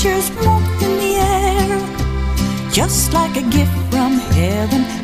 creatures walked in the air, just like a gift from heaven.